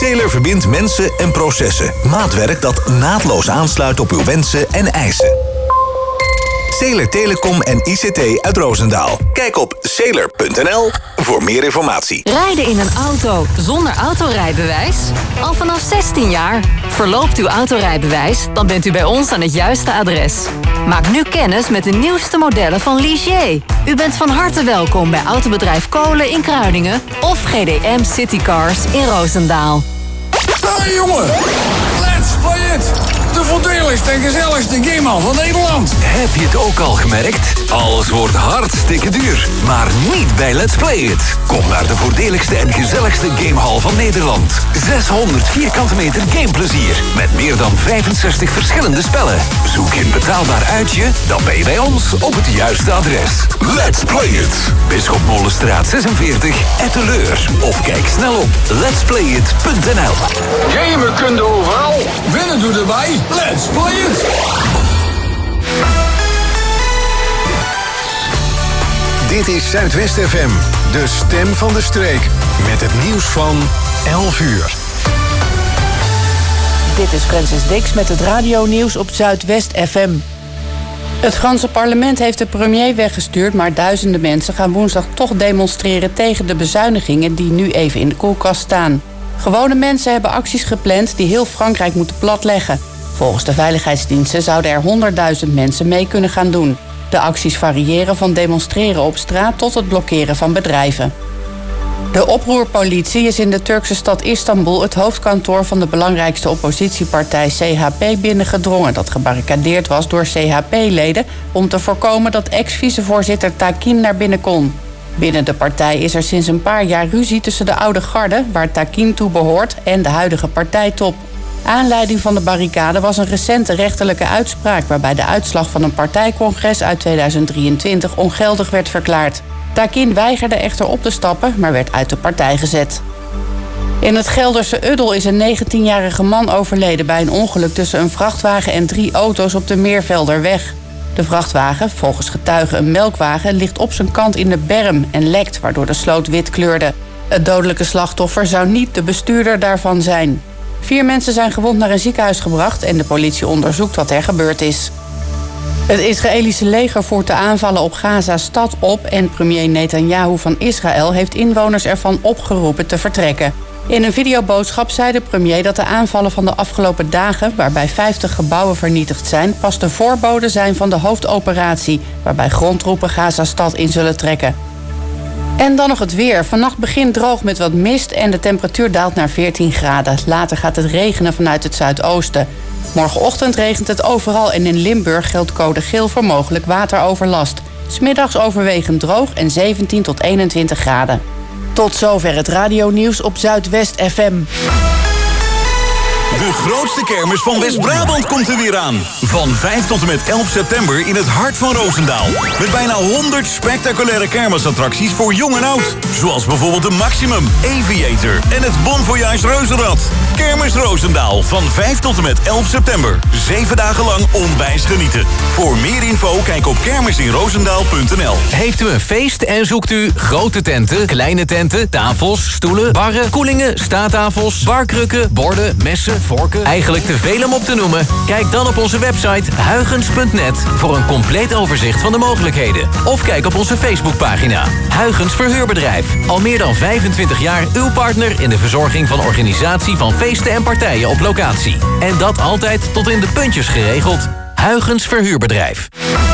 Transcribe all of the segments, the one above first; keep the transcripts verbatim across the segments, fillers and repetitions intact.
Sailor verbindt mensen en processen. Maatwerk dat naadloos aansluit op uw wensen en eisen. Sailor Telecom en I C T uit Roosendaal. Kijk op sailor punt n l voor meer informatie. Rijden in een auto zonder autorijbewijs? Al vanaf zestien jaar. Verloopt uw autorijbewijs, dan bent u bij ons aan het juiste adres. Maak nu kennis met de nieuwste modellen van Ligier. U bent van harte welkom bij Autobedrijf Kolen in Kruiningen of G D M Citycars in Roosendaal. Hey jongen, let's play it! De voordeligste en gezelligste gamehal van Nederland. Heb je het ook al gemerkt? Alles wordt hartstikke duur. Maar niet bij Let's Play It. Kom naar de voordeligste en gezelligste gamehal van Nederland. zeshonderd vierkante meter gameplezier. Met meer dan vijfenzestig verschillende spellen. Zoek je een betaalbaar uitje? Dan ben je bij ons op het juiste adres. Let's Play It. Bisschop Molenstraat zesenveertig, Etteleur. Of kijk snel op lets play it punt n l. Gamen kun je overal. Winnen doe erbij. Let's play it! Dit is Zuidwest F M, de stem van de streek. Met het nieuws van elf uur. Dit is Francis Dix met het radionieuws op Zuidwest F M. Het Franse parlement heeft de premier weggestuurd, maar duizenden mensen gaan woensdag toch demonstreren tegen de bezuinigingen die nu even in de koelkast staan. Gewone mensen hebben acties gepland die heel Frankrijk moeten platleggen. Volgens de veiligheidsdiensten zouden er honderdduizend mensen mee kunnen gaan doen. De acties variëren van demonstreren op straat tot het blokkeren van bedrijven. De oproerpolitie is in de Turkse stad Istanbul het hoofdkantoor van de belangrijkste oppositiepartij C H P binnengedrongen, dat gebarricadeerd was door C H P-leden om te voorkomen dat ex-vicevoorzitter Takin naar binnen kon. Binnen de partij is er sinds een paar jaar ruzie tussen de oude garde, waar Takin toe behoort, en de huidige partijtop. Aanleiding van de barricade was een recente rechterlijke uitspraak waarbij de uitslag van een partijcongres uit tweeduizend drieëntwintig ongeldig werd verklaard. Takin weigerde echter op te stappen, maar werd uit de partij gezet. In het Gelderse Uddel is een negentienjarige man overleden bij een ongeluk tussen een vrachtwagen en drie auto's op de Meervelderweg. De vrachtwagen, volgens getuigen een melkwagen, ligt op zijn kant in de berm en lekt, waardoor de sloot wit kleurde. Het dodelijke slachtoffer zou niet de bestuurder daarvan zijn. Vier mensen zijn gewond naar een ziekenhuis gebracht en de politie onderzoekt wat er gebeurd is. Het Israëlische leger voert de aanvallen op Gaza-stad op en premier Netanyahu van Israël heeft inwoners ervan opgeroepen te vertrekken. In een videoboodschap zei de premier dat de aanvallen van de afgelopen dagen, waarbij vijftig gebouwen vernietigd zijn, pas de voorbode zijn van de hoofdoperatie, waarbij grondtroepen Gaza-stad in zullen trekken. En dan nog het weer. Vannacht begint droog met wat mist en de temperatuur daalt naar veertien graden. Later gaat het regenen vanuit het zuidoosten. Morgenochtend regent het overal en in Limburg geldt code geel voor mogelijk wateroverlast. 's Middags overwegend droog en zeventien tot eenentwintig graden. Tot zover het radionieuws op Zuidwest F M. De grootste kermis van West-Brabant komt er weer aan. Van vijf tot en met elf september in het hart van Roosendaal. Met bijna honderd spectaculaire kermisattracties voor jong en oud. Zoals bijvoorbeeld de Maximum, Aviator en het Bon Voyage Reuzenrad. Kermis Roosendaal van vijf tot en met elf september. Zeven dagen lang onwijs genieten. Voor meer info kijk op kermisinroosendaal punt n l. Heeft u een feest en zoekt u grote tenten, kleine tenten, tafels, stoelen, barren, koelingen, staattafels, barkrukken, borden, messen, vorken, eigenlijk te veel om op te noemen? Kijk dan op onze website huygens punt net voor een compleet overzicht van de mogelijkheden. Of kijk op onze Facebookpagina. Huygens Verhuurbedrijf. Al meer dan vijfentwintig jaar uw partner in de verzorging van organisatie van feesten en partijen op locatie. En dat altijd tot in de puntjes geregeld. Huygens Verhuurbedrijf.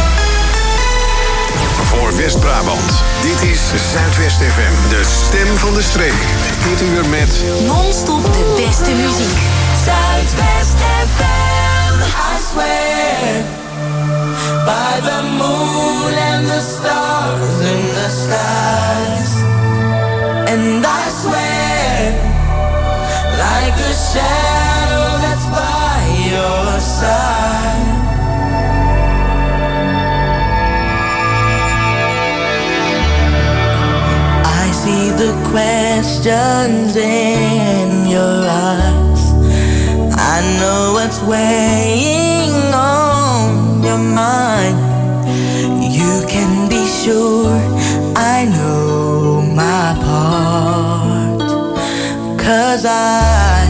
Voor West-Brabant, dit is Zuidwest F M, de stem van de streek. Dit uur met Non-stop de beste muziek. Zuidwest F M, I swear, by the moon and the stars in the skies. And I swear, like a shadow that's by your side. I see the questions in your eyes. I know what's weighing on your mind. You can be sure I know my part, 'cause I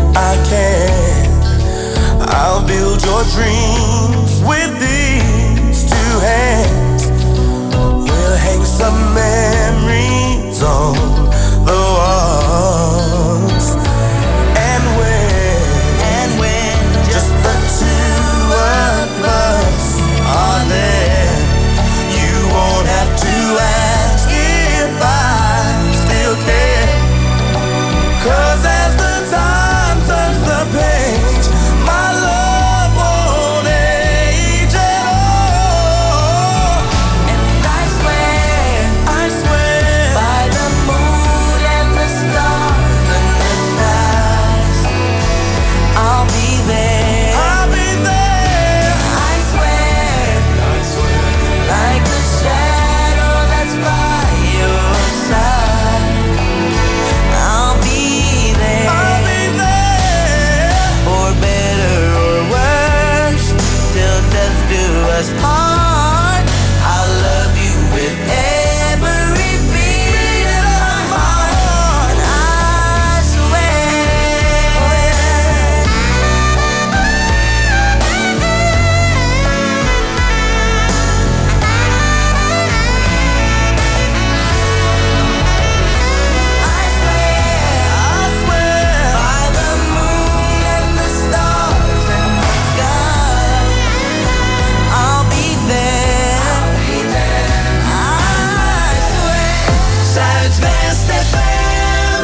I can. I'll build your dreams with these two hands. We'll hang some memories on the walls. And when, and when just the two of us are there, you won't have to ask if I still care. 'Cause as the time turns the page, my love won't age at all. And I swear, I swear, by the moon and the stars and the skies, I'll be there. I'll be there. I swear, I swear, like a shadow that's by your side. I'll be there. I'll be there. For better or worse, till death do us part. I'll love you with every beat of my heart. I swear. I swear, I swear, by the moon and the stars and the sky, I'll be there. I'll be there. I swear. Zuidwest F M.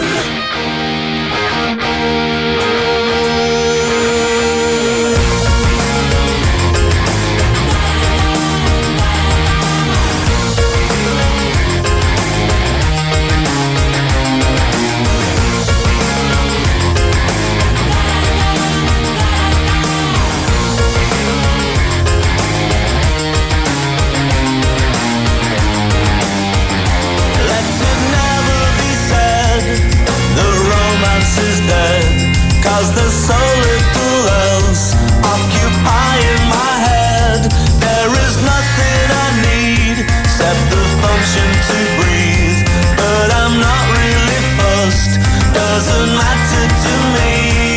Let it never be said the romance is dead, 'cause there's so little else occupying my head. There is nothing I need except the function to breathe, but I'm not really fussed, doesn't matter to me.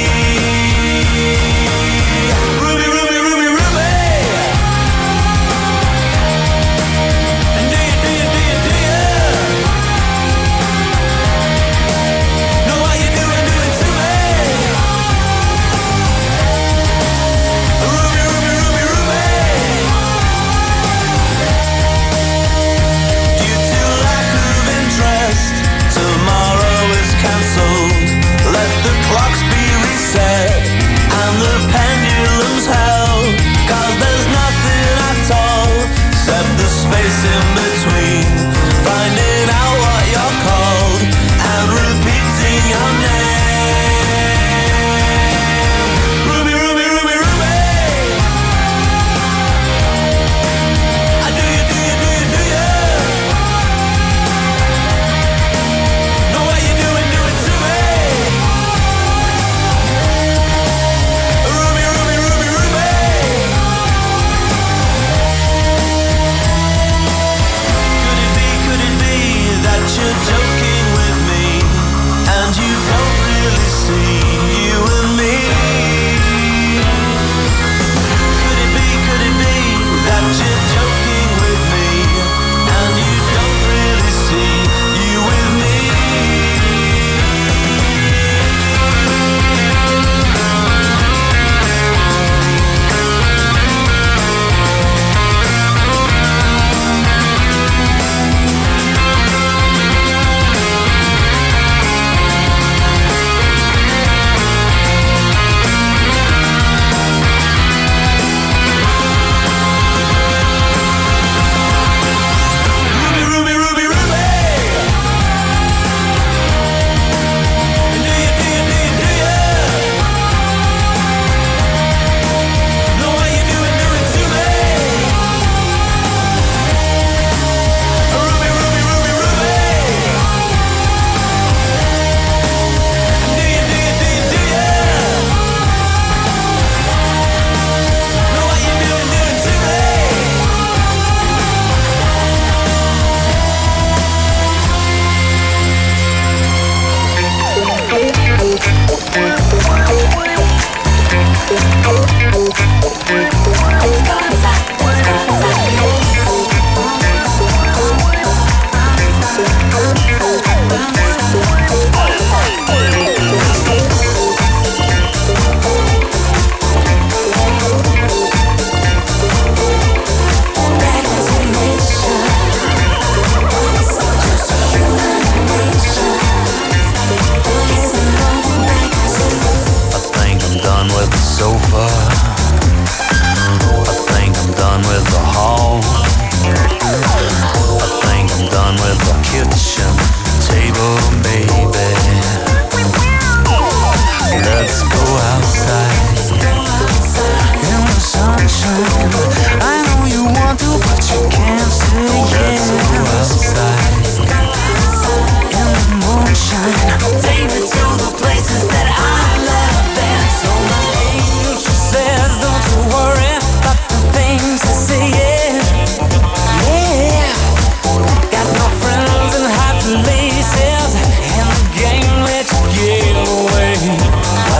Ruby, Ruby, Ruby, Ruby. And do you, do you, do you, do you know what you're doing, doing to me? Ruby, Ruby, Ruby, Ruby. Due to lack of interest, tomorrow is cancelled. Let the clocks be reset and the pendulums held, 'cause there's nothing at all except the space in between, finding out what you're called and repeating your name. Ruby, Ruby, Ruby, Ruby. I do you, do you, do you, do you know what you're doing, doing to me? Ruby, Ruby,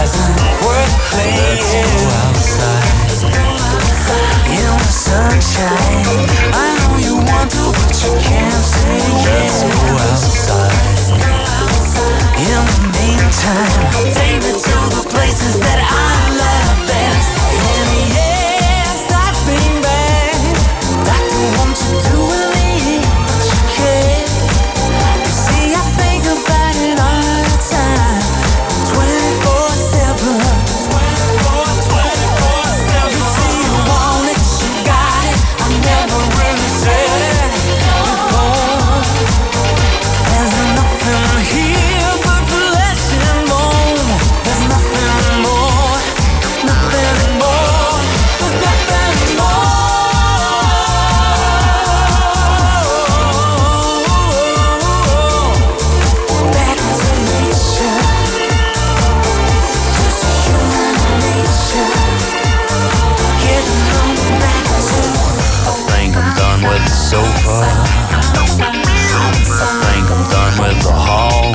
isn't worth playing. Let's go outside in the sunshine. I know you want to, but you can't say yes. Let's go outside. In the meantime, take me to the places that I love best. And yes, I've been bad. Doctor, won't you do with me what you can? You see, I think about it all the time, twenty-four seven. twenty-four, twenty-four seven. You see, you want it, you got it. I never really said it before. There's nothing here but flesh and bone. There's nothing more, nothing more. There's nothing more. Back to nature, just human nature. Getting on back to. I think I'm done with the sofa. I think I'm done with the hall.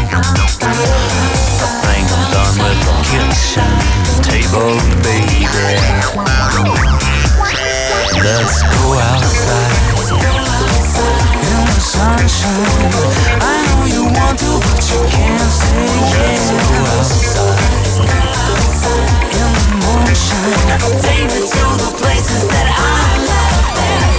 I think I'm done with the kitchen table, baby. Let's go outside in the sunshine. I know you want to, but you can't say yes. Let's go outside in the moonshine. Take me to the places that I love best.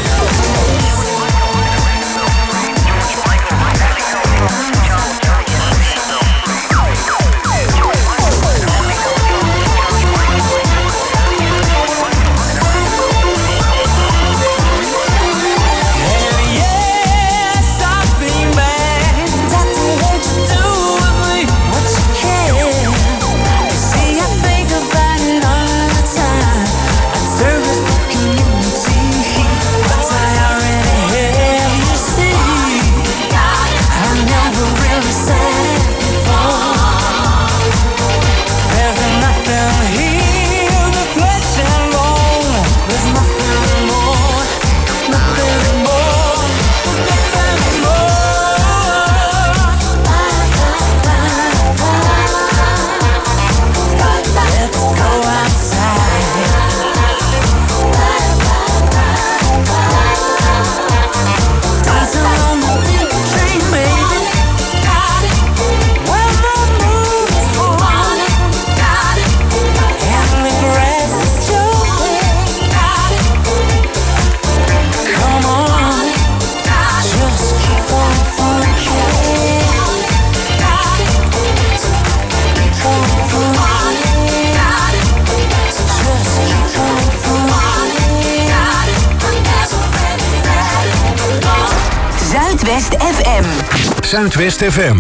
Zuidwest F M. Zuidwest F M.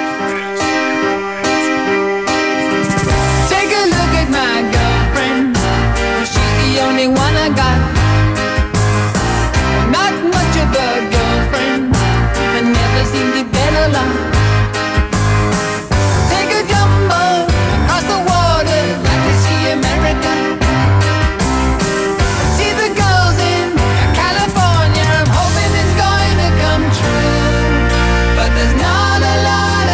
Take a look at my girlfriend. She's the only one I got. Not much of a girlfriend, but never seemed to get along. Take a jumbo across the water, like to see America. See the girls in California. I'm hoping it's going to come true, but there's not a lot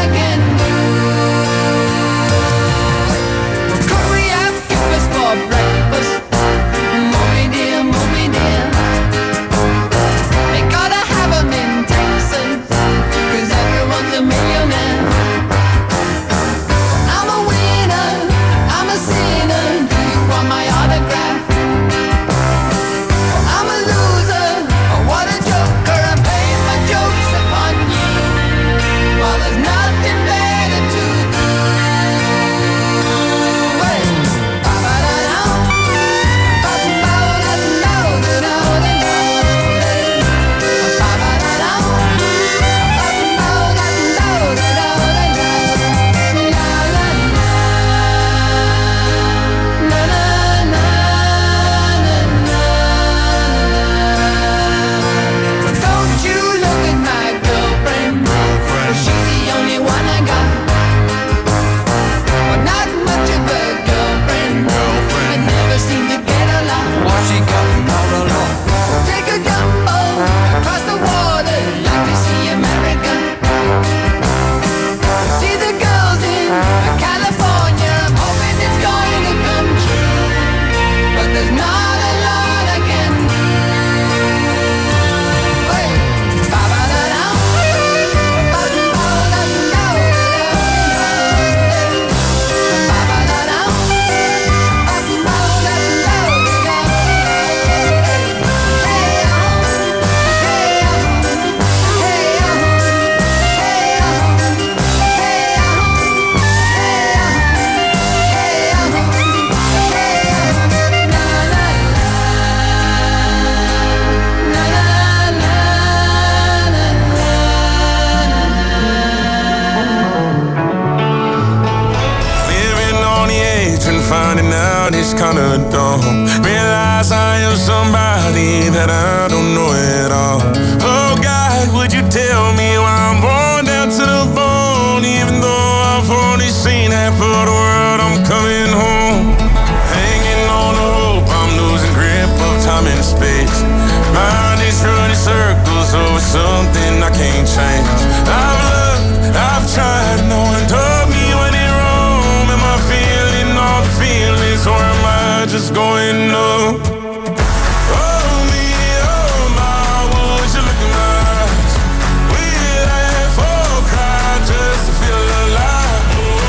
out, it's kinda dumb. Realize I am somebody that I don't know at all. Oh God, would you tell me why I'm born down to the bone? Even though I've only seen half of the world, I'm coming home. Hanging on to hope, I'm losing grip of time and space. Mind is running circles over something I can't change. I've looked, I've tried, no one told me when it wrong. Am I feeling all the feelings, or am I just going up? Oh me, oh my, would you look in my eyes? We laugh or cry just to feel alive.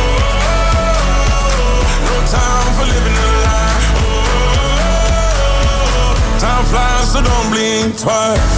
Oh, no time for living a lie. Oh, time flies, so don't blink twice.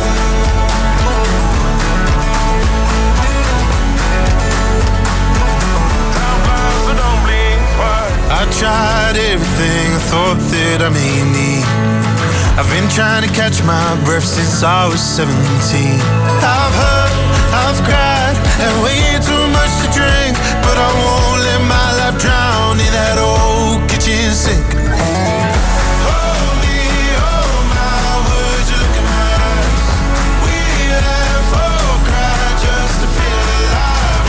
I tried everything I thought that I may need. I've been trying to catch my breath since I was seventeen. I've hurt, I've cried, and way too much to drink, but I won't let my life drown in that old kitchen sink. Hold me, oh my, would you look in my eyes? We laugh or cry just to feel alive.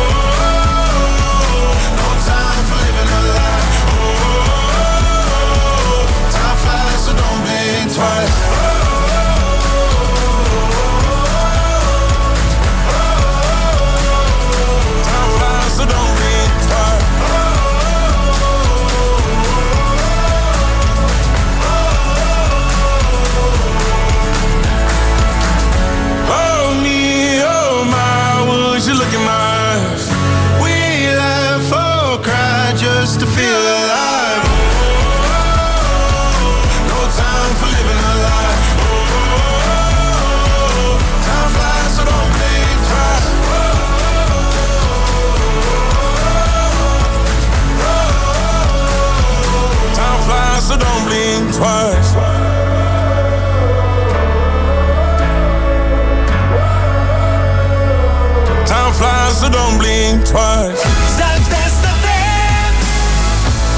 Oh, no time for living a lie. Twice. Time flies, so don't blink twice. Oh me, oh my, would you look in my eyes? We laugh or cry just to feel alive. No time for living a lie. Time flies, so don't blink twice. Time flies, so don't blink twice. Time flies, so don't blink twice. Zuidwest F M.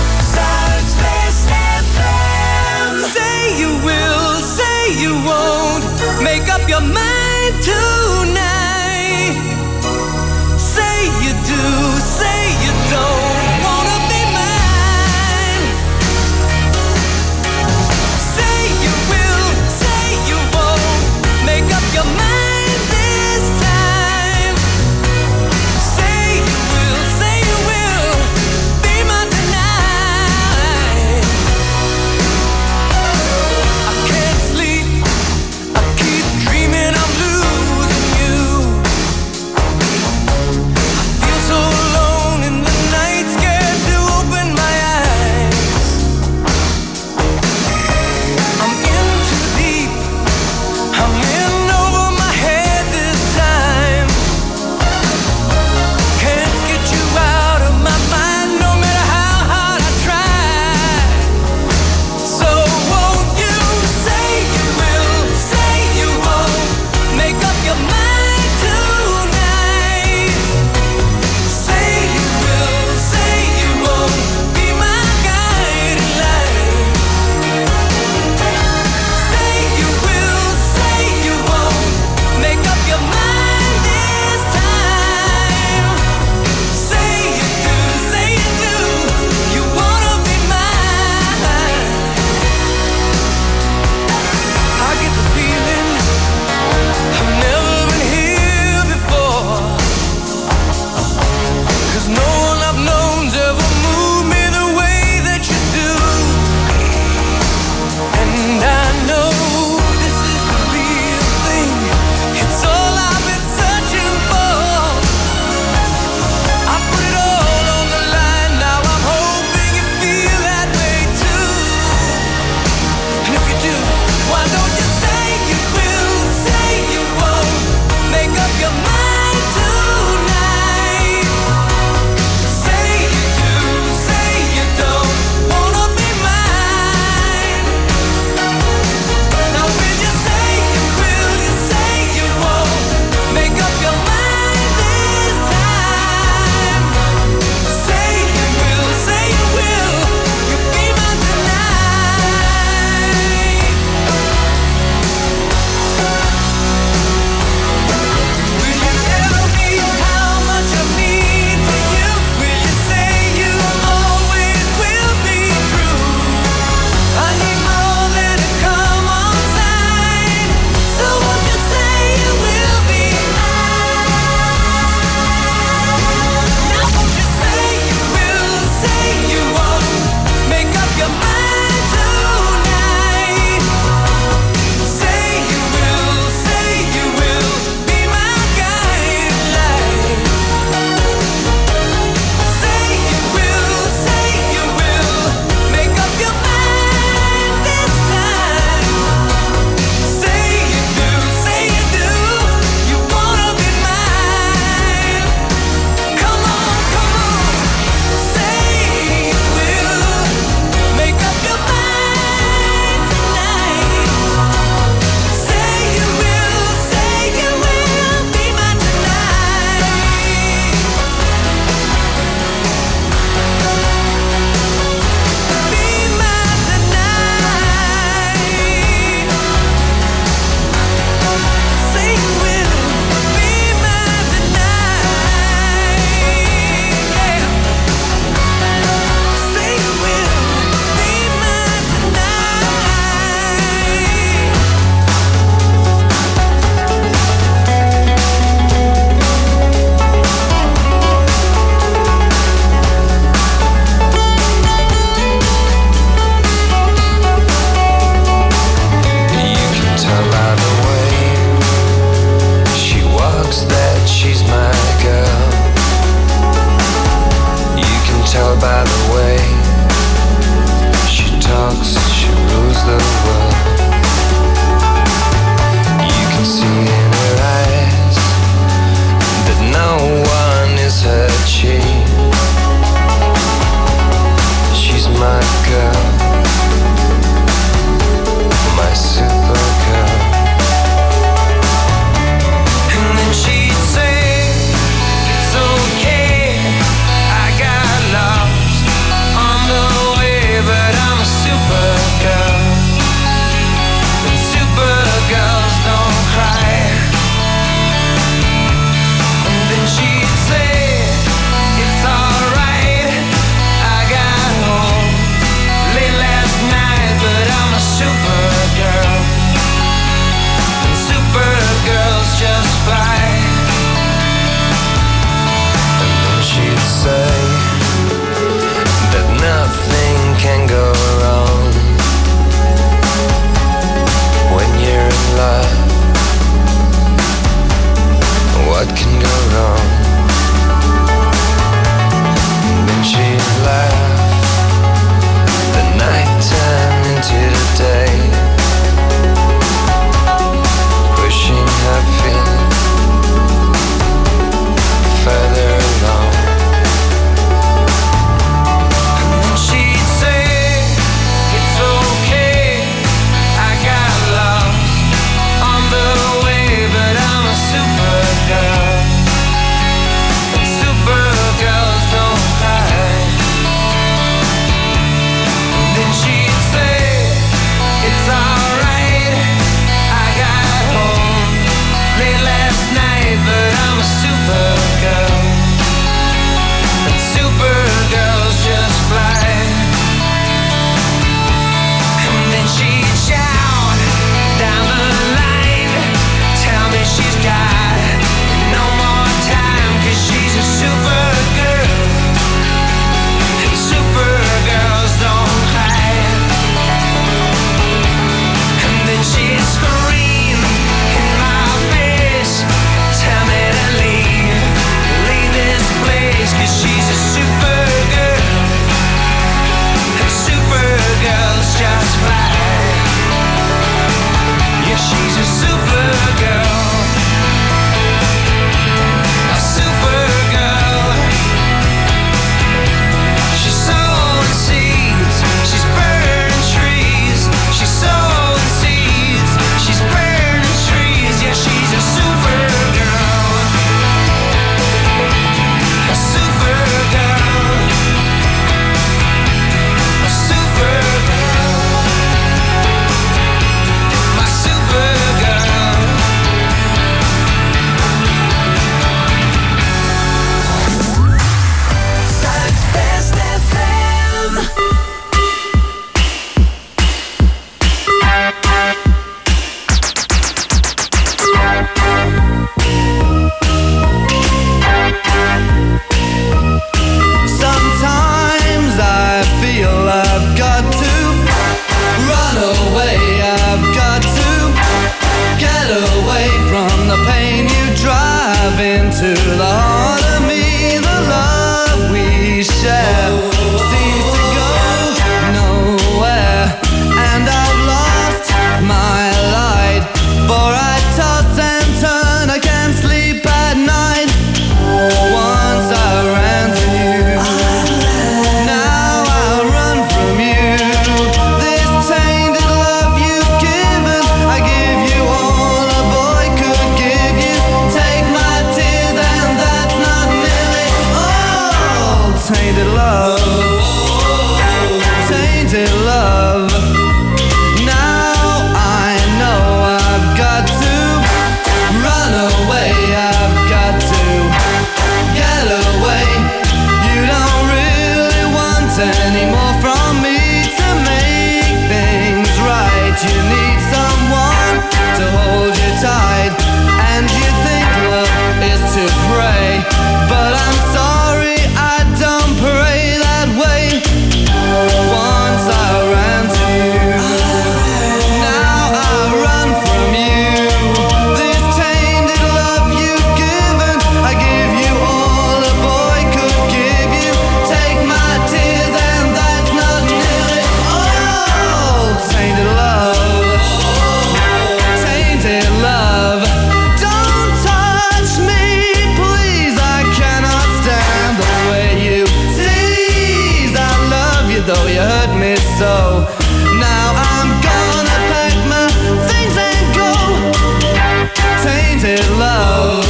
more from me to make things right. You need someone to hold you tight, and you think love is to pray, but I'm sorry, I don't pray that way. Once I ran to you, now I run from you. This tainted love you've given, I give you all a boy could give you. Take my tears and that's not nearly all. Tainted love, tainted love. Don't touch me, please, I cannot stand the way you tease. I love you though you hurt me so. Now I'm gonna pack my things and go. Tainted love,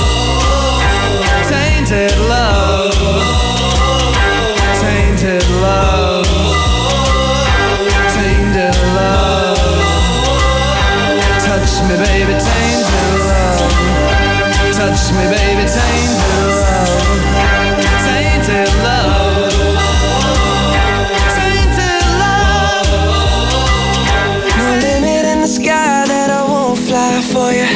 tainted love, tainted love, tainted love. Touch me, baby, tainted love. Touch me, baby, tainted love. Tainted love. Tainted love. No limit in the sky that I won't fly for you.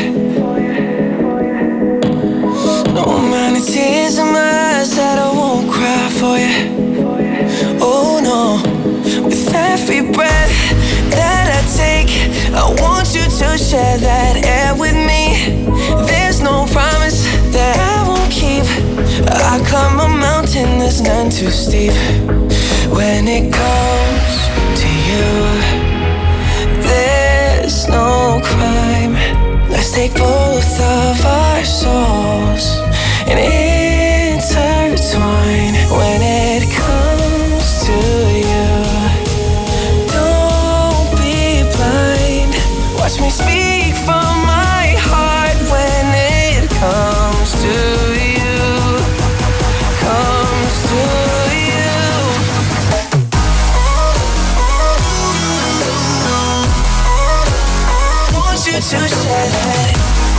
No amount of tears in my eyes that I won't cry for you. Oh no, with every breath that I take, I want you to share that air with me. There's no promise that I won't keep. I climb a mountain that's none too steep. When it comes to you, there's no crime. Let's take both of our souls and intertwine. When it comes to you, don't be blind. Watch me speak from my heart. When it comes to you, comes to you. Want you to share that.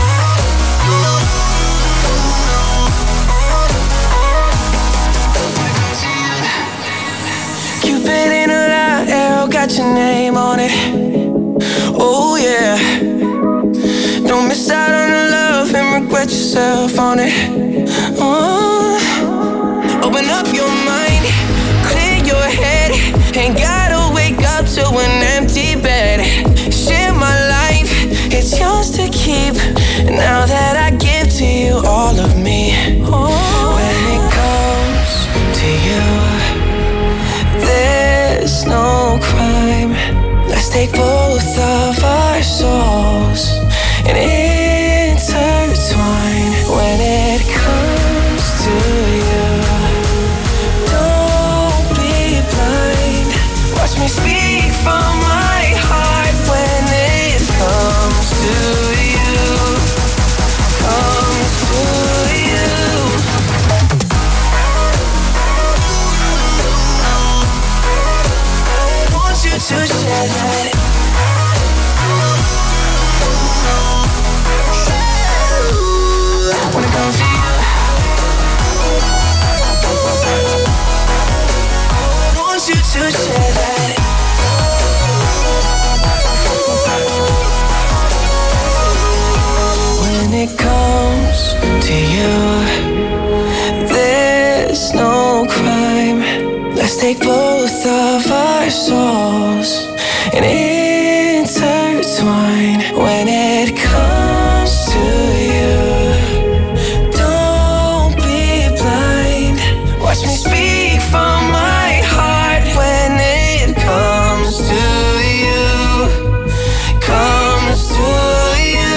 Cupid in a line, arrow got your name on it. Oh yeah. Don't miss out on the love and regret yourself on it. Oh. Open up your mind, clear your head. Ain't gotta wake up to an empty bed. Share my life, it's yours to keep. Now that I give to you all of me. Oh. When it comes to you, there's no crime. Let's take both of our souls and intertwine. When it comes to you, don't be blind. Watch me speak from my heart. When it comes to you, comes to you. I want you to share that. When it comes to you, I want you to share that. When it comes to you, there's no crime. Let's take both of our souls and intertwine. When it comes to you, don't be blind. Watch me speak from my heart. When it comes to you, comes to you.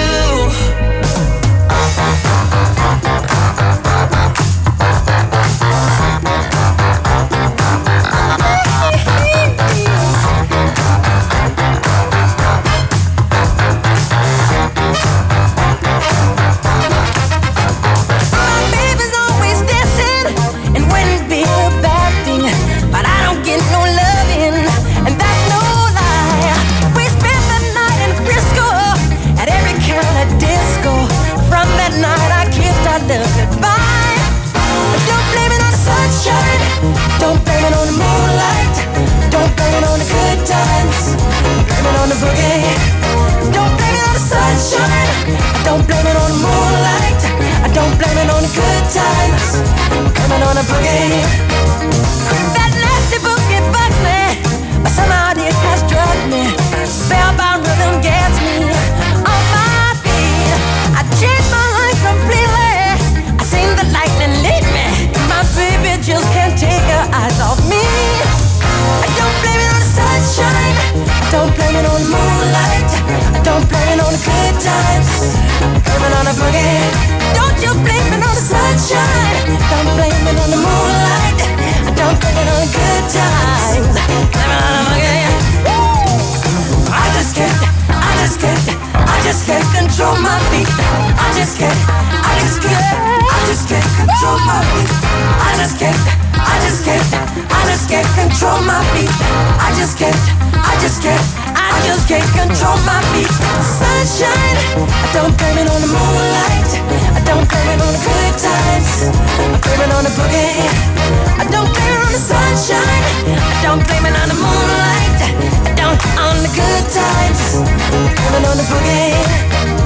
just can't, I just can't, I just can't control my feet. I just can't, I just can't, I just can't control my feet. Sunshine, I don't blame it on the moonlight. I don't blame it on the good times. I blame it on the boogie. I don't blame it on the sunshine. I don't blame it on the moonlight. I don't on the good times. I blame it on the boogie.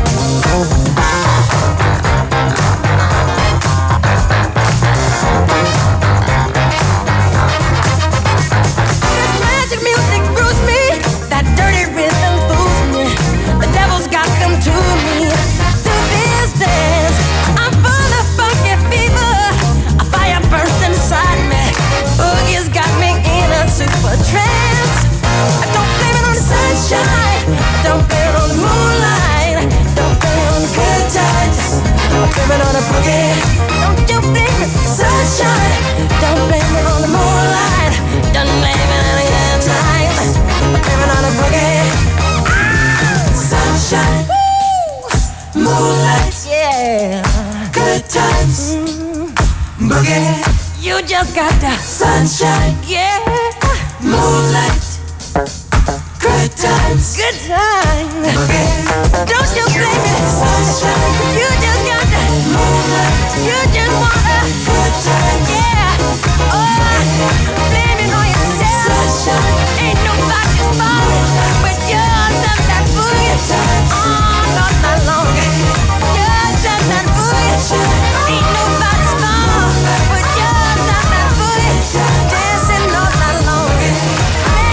Blame it on the boogie. Don't you blame it, sunshine. Don't blame it on the moonlight. Don't blame it on the good times. Blame it on the boogie. Ah, sunshine, woo, moonlight, yeah, good times, mm, boogie. You just got the sunshine, yeah, moonlight, good times, good times, boogie. Don't you blame it, sunshine. You just got the moonlight. You just want a good time, yeah. Oh, blame it on yourself. Sunshine. Ain't nobody's fault but yours and that boogie. Oh, not that long. Yours and that boogie. Ain't nobody's fault but yours and that boogie. Dancing all night long.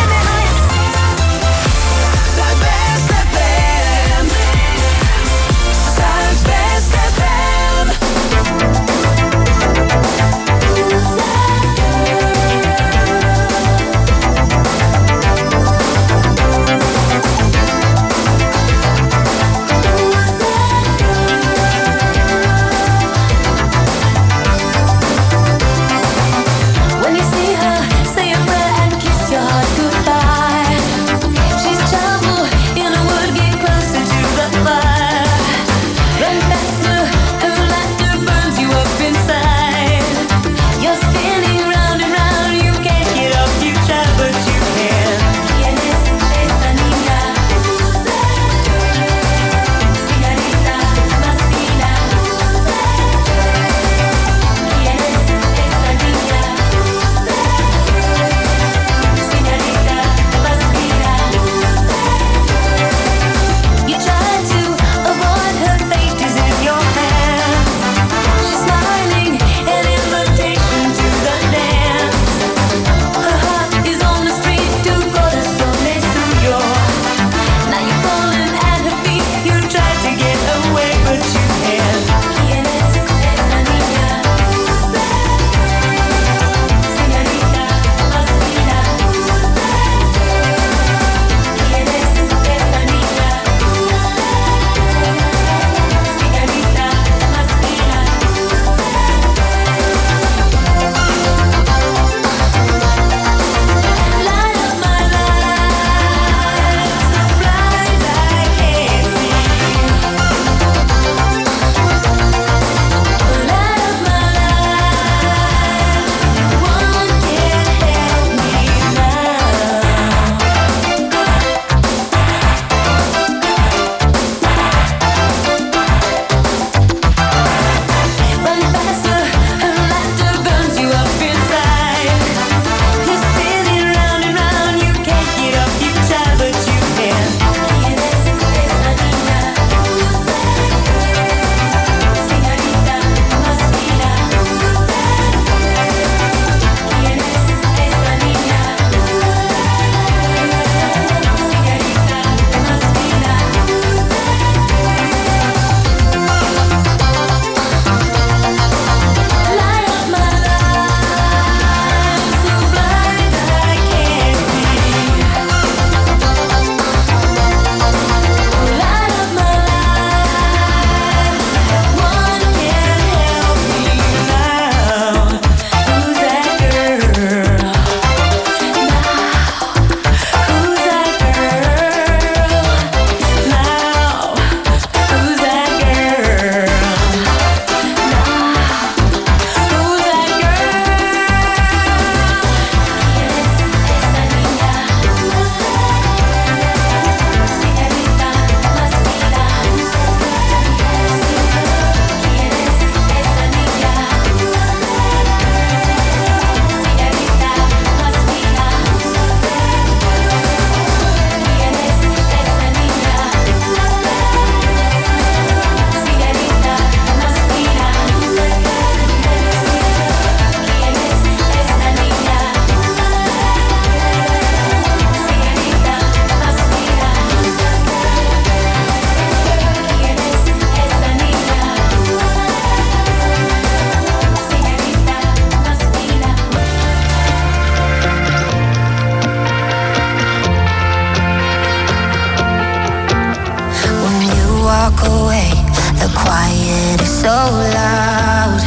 quiet is so loud.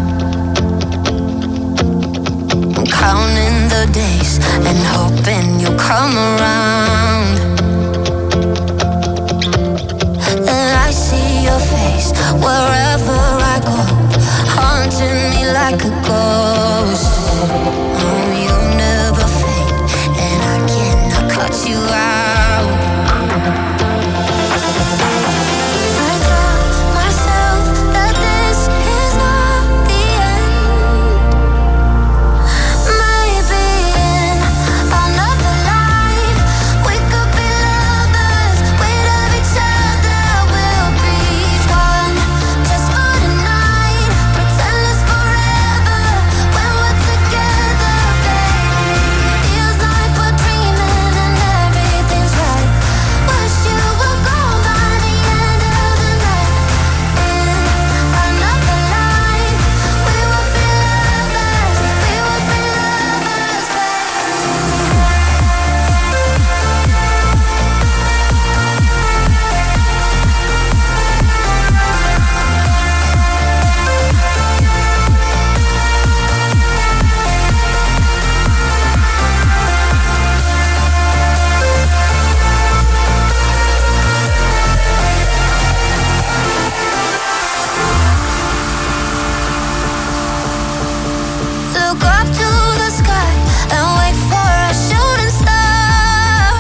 I'm counting the days and hoping you'll come around. And I see your face wherever I go, haunting me like a ghost. Oh, you'll never fade, and I cannot cut you out. I tell myself that this is not the end. Maybe in another life we could be lovers. We'd have each other. We'll be one just for tonight. Pretend it's forever when we're together, baby. Feels like we're dreaming and everything's right. Wish you were gone by the end of the night. In another life we would be lovers. We would be lovers, look up to the sky and wait for a shooting star.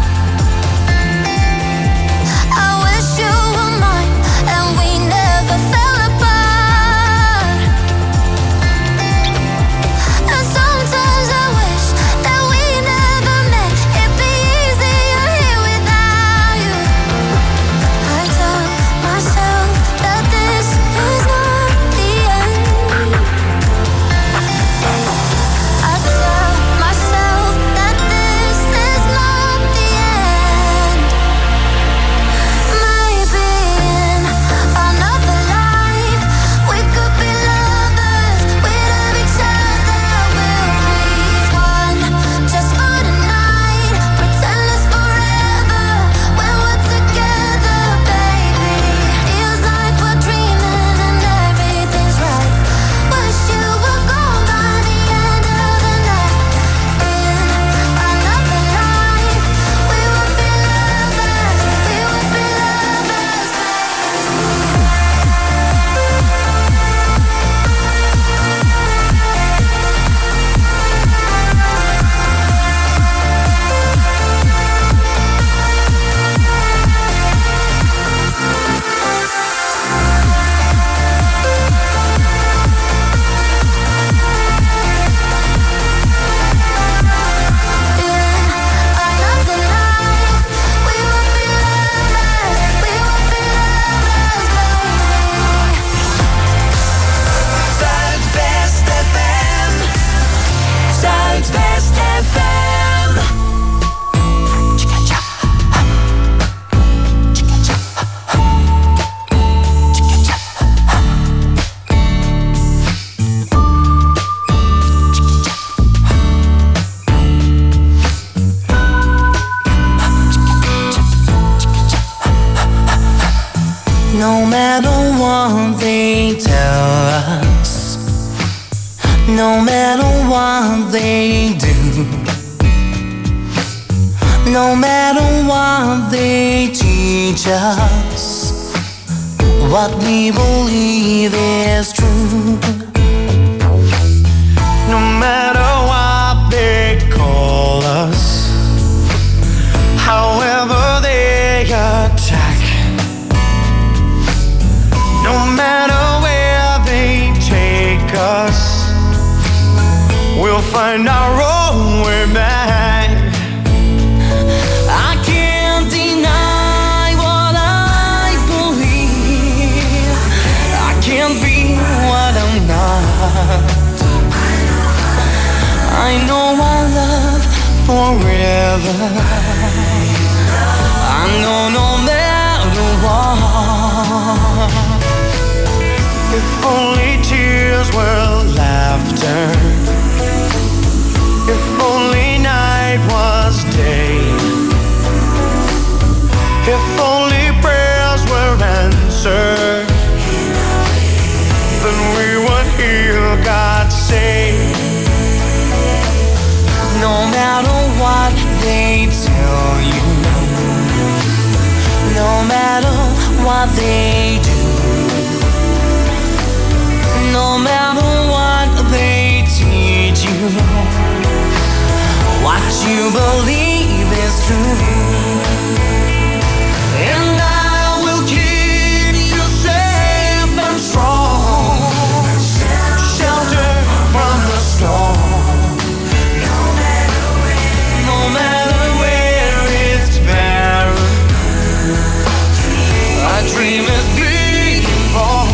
I wish you were mine and we never fell apart. And sometimes I wish that we never met. It'd be easier here without you. I tell myself that this is not the end. I tell myself that this is not the end. Maybe in another life we could be lovers. We'd have each other. We'll be one just for tonight. Pretend it's forever when we're together, baby. Feels like we're dreaming and everything's right. Wish you were gone by the end of the night. In another life we would be lovers. We would be lovers, Zuidwest F M. Zuidwest F M. No matter what they tell us, no matter what they do, no matter what they teach us, what we believe is true. No matter what they call us, however they attack, no matter where they take us, we'll find our own way back. I can't deny what I believe. I can't be what I'm not. I know I love forever. I know no matter what. If only tears were laughter, if only night was day, if only prayers were answered, what they do. No matter what they teach you, what you believe is true. And I will keep you safe and strong, shelter from the storm. No matter where, no matter where it's barren, a dream is being born.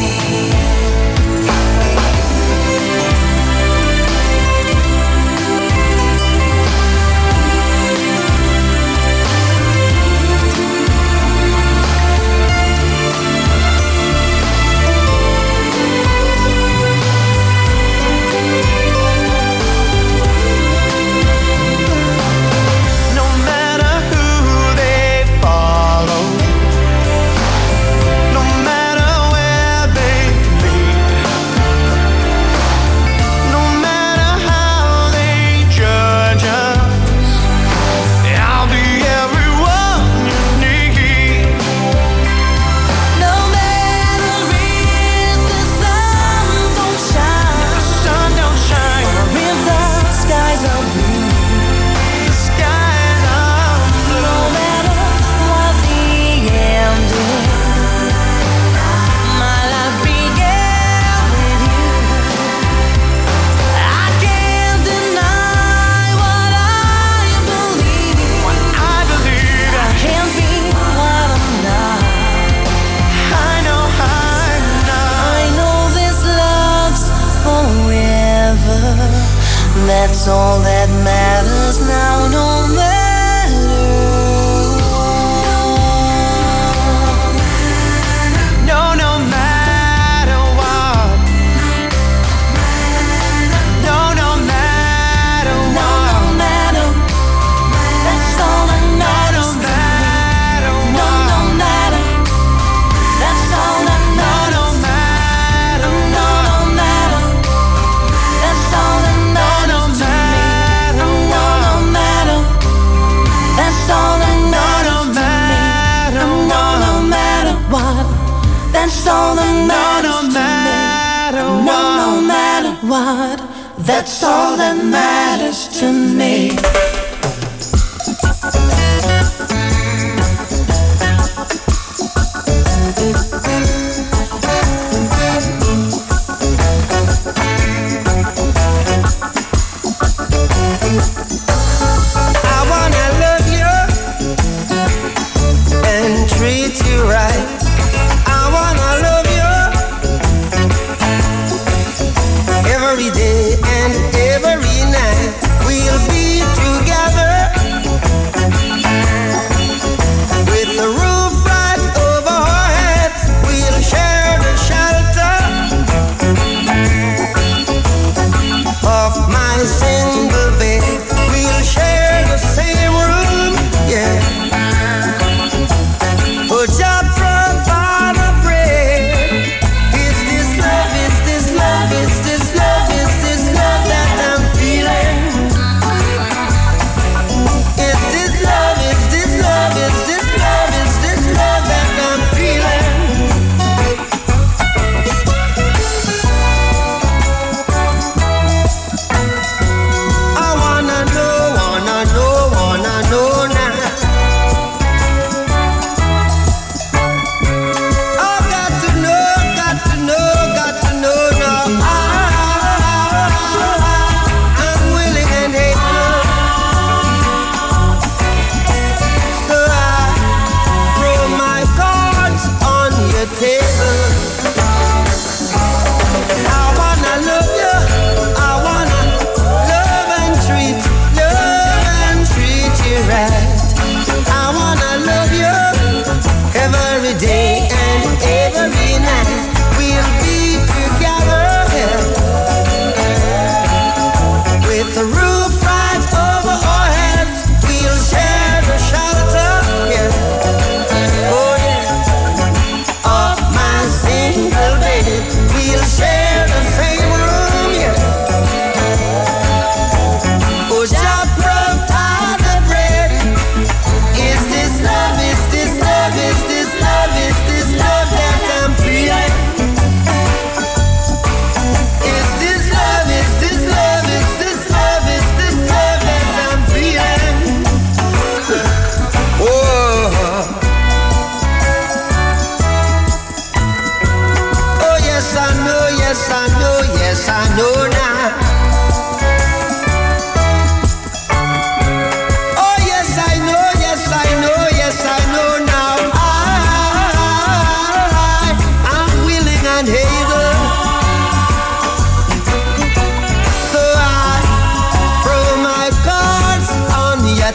That's all that matters now, no matter what. No, no matter what. No, no matter what. No, no matter. That's all that matters. No, no matter. That's all that matters. No, no matter. No, no matter. That's all that matters. That's all that matters to me. No, no matter what. That's all that matters to me. No, no matter what. That's all that matters to me. Treat you right. I wanna love you every day and every night. We'll be together.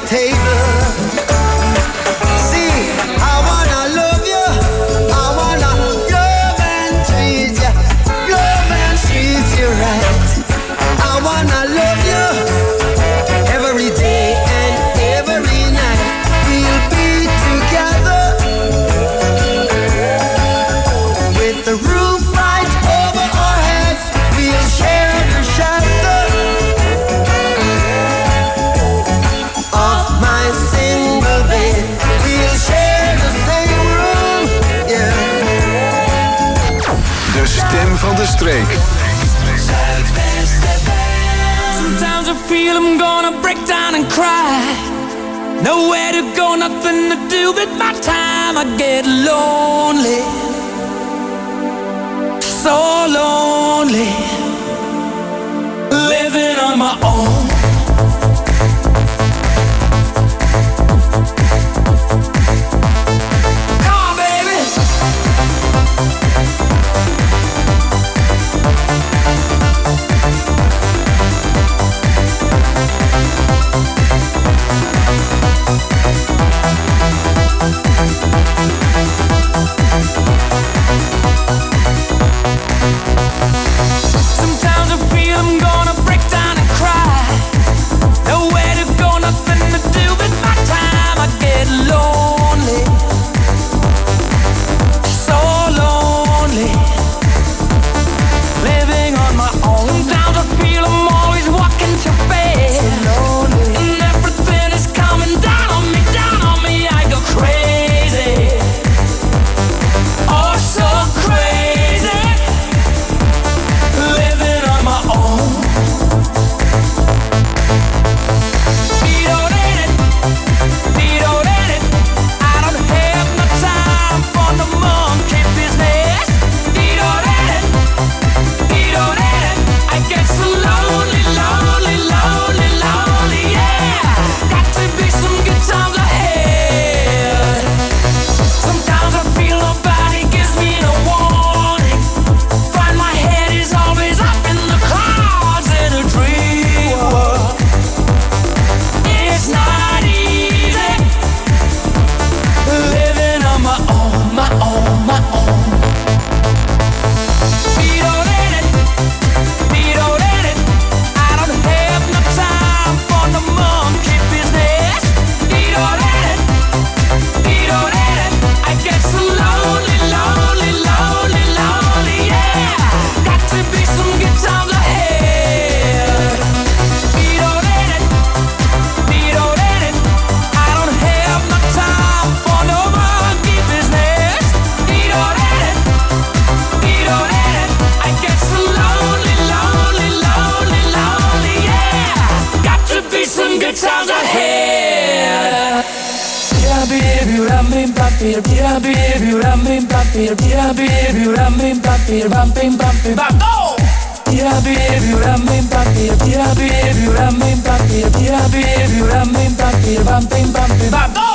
table. See, I wanna love you, I wanna love and treat you, love and treat you right. I wanna love you every day and every night. We'll be together with the roof right over our heads. We'll share the shelter of my single bed. We'll share the same room, yeah. De stem van de streek. Sometimes I feel I'm gonna break down and cry. Nowhere to go, nothing to do with my time. I get lonely, so lonely, living on my own. Come on, baby. Sometimes I feel I'm gonna break down and cry. Nowhere to go, nothing to do with my time. I get lonely, so lonely, living on my own. Sometimes I feel I'm always walking too fast, and everything is coming down on me, down on me. I go crazy, oh so crazy, living on my own. Beat-o-did-it, beat-o-did-it. I don't have no time for the monkey business. Beat-o-did-it, beat-o-did-it. I get so lonely, lonely, lonely, lonely, yeah. Got to be some good times ahead. Sometimes I feel nobody gives me no warning. Find my head is always up in the clouds in a dream world. It's not easy living on my own, my own, my own. Beat-o-did-it, beat-o-did-it. I don't have no time for the monkey business. Beat-o-did-it, beat-o-did-it. I get so lonely, lonely, lonely, lonely, yeah. Got to be some good times ahead. Beat-o-did-it, beat-o-did-it. I don't have no time for no monkey business. Beat-o-did-it, beat-o-did-it. I get so lonely, lonely, lonely, lonely, yeah. Got to be some good times ahead. Go!